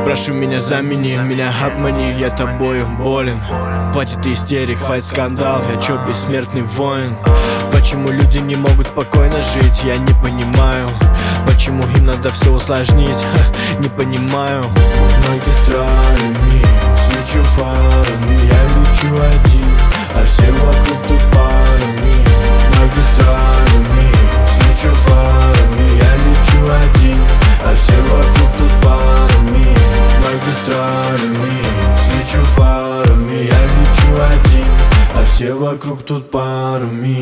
Прошу меня замени, меня обмани, я тобою болен. Хватит истерик, хватит скандал, я чё, бессмертный воин? Почему люди не могут спокойно жить, я не понимаю. Почему им надо все усложнить, не понимаю. Магистральными свечу фарами, я лечу один, а все вокруг тут парами. Магистральными свечу фарами, я лечу один, а все вокруг тут парами. Магистральными свечу фарами, я лечу один, а все вокруг тут парами.